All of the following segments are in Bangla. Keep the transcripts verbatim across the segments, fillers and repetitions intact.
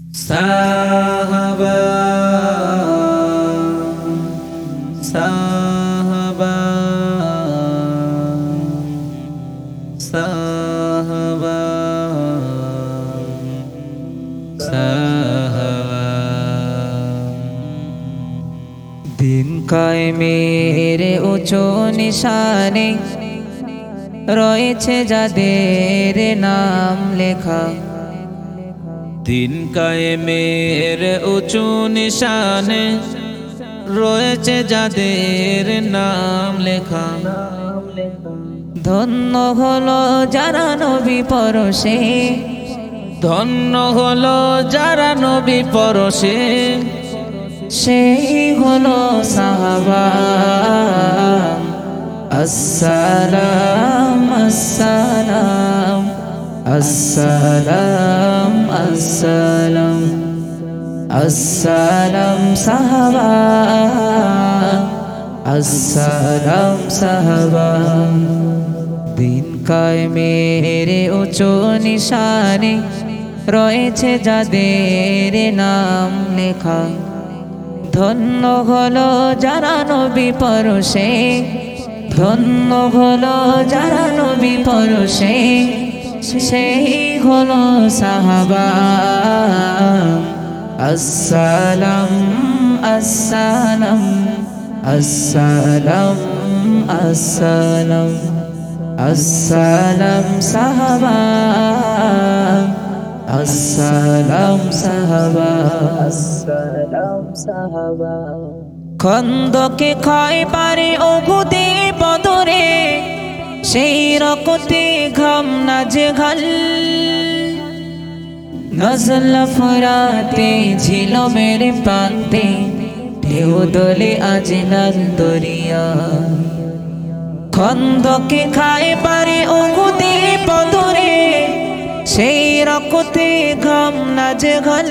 সাহাবা সাহাবা সাহাবা সাহাবা দিন কায়েমের উঁচু নিশানে রয়েছে যাদের নাম লেখা। দিন কায়েমের উঁচু নিশানে রয়েছে যাদের নাম লেখা। ধন্য হলো যারা নবী পরশে, ধন্য হলো যারা নবী পরশে, সেই হলো সাহাবা। আসসালাম আসসালাম আসসালাম আসসালাম আসসালাম সাহাবা, আসসালাম সাহাবা। দিন কায়েমের উঁচু নিশানে রয়েছে যাদের নাম লেখা। ধন্য হলো যারা নবী পরশে, ধন্য হলো যারা নবী পরশে, সেই হলো সাহাবা। আসসালাম আসসালাম আসসালাম আসসালাম আসসালাম সাহাবা, আসসালাম সাহাবা, আসসালাম সাহাবা। খন্দকে খয়বারে উহুদে বদরে সেই রক্তে ঘাম নাজেহাল। নজলা ফরাতে ছিল মেরে প্রান্তে ঢেউ দোলে আজ লাল দরিয়া। খন্দকে খয়বারে উহুদে বদরে সেই রক্তে ঘাম নাজেহাল।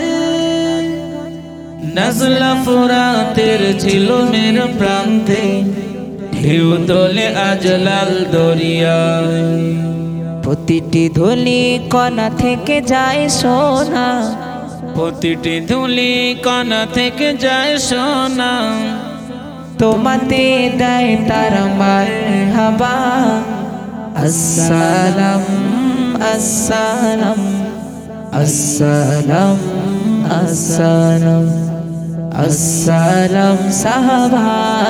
নজলা ফরাতের ছিল মেরে প্রান্তে ঢেউ দোলে আজ লাল দরিয়া। প্রতিটি ধুলি কণা থেকে যায় সোনা, প্রতিটি ধুলি কণা থেকে যায় সোনা। তোমাতে দেয় তারা মারহাবা। আসসালাম আসসালাম আসসালাম আসসালাম আসসালাম সাহাবা,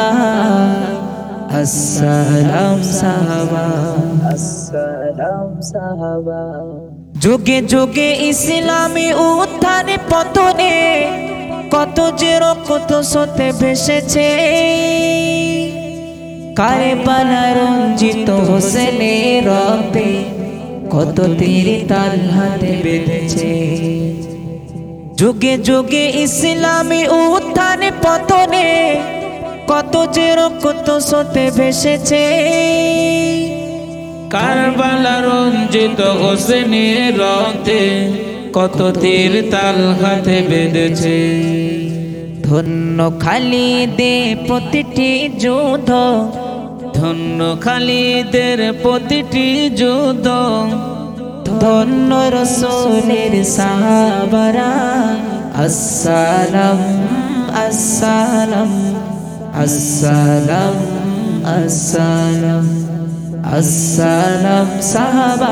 আসসালাম সাহাবা, আসসালাম সাহাবা। যুগে যুগে ইসলামী উত্থানে পতনে কত যে রক্ত স্রোতে ভেসেছে। কারবালা রঞ্জিত হোসেনের রক্তে কত তীর তাল হাতে বেঁধেছে। যুগে যুগে ইসলামী উত্থানে পতনে কত যে রক্ত স্রোতে ভেসেছে। কারবালা রঞ্জিত হোসেনের রক্তে কত তীর তাল হাতে বেঁধেছে। ধন্য খালিদে প্রতিটি যুদ্ধ, ধন্য খালিদের প্রতিটি যুদ্ধ। ধন্য রাসূলের সাহাবারা। আসসালাম আসসালাম আসসালাম আসসালাম আসসালাম সাহাবা,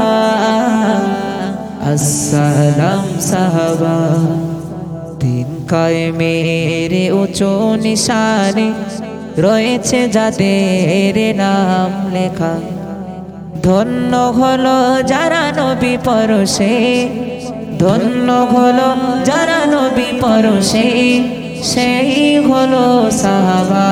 আসসালাম সাহাবা। দিন কায়েমের উঁচু নিশানে রয়েছে যাদের নাম লেখা। ধন্য হলো যারা নবী পরশে, ধন্য হলো যারা নবী পরশে, সেই হলো সাহাবা।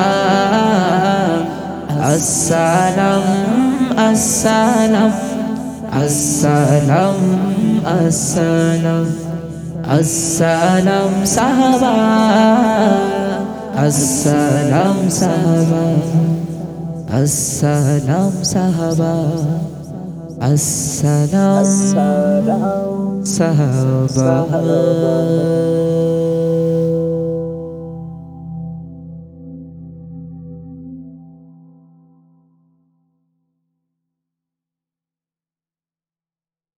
আসসালাম আসসালাম আসসালাম আসসালাম আসসালাম সাহাবা, আসসালাম সাহাবা, আসসালাম সাহাবা, আসসালাম সাহাবা।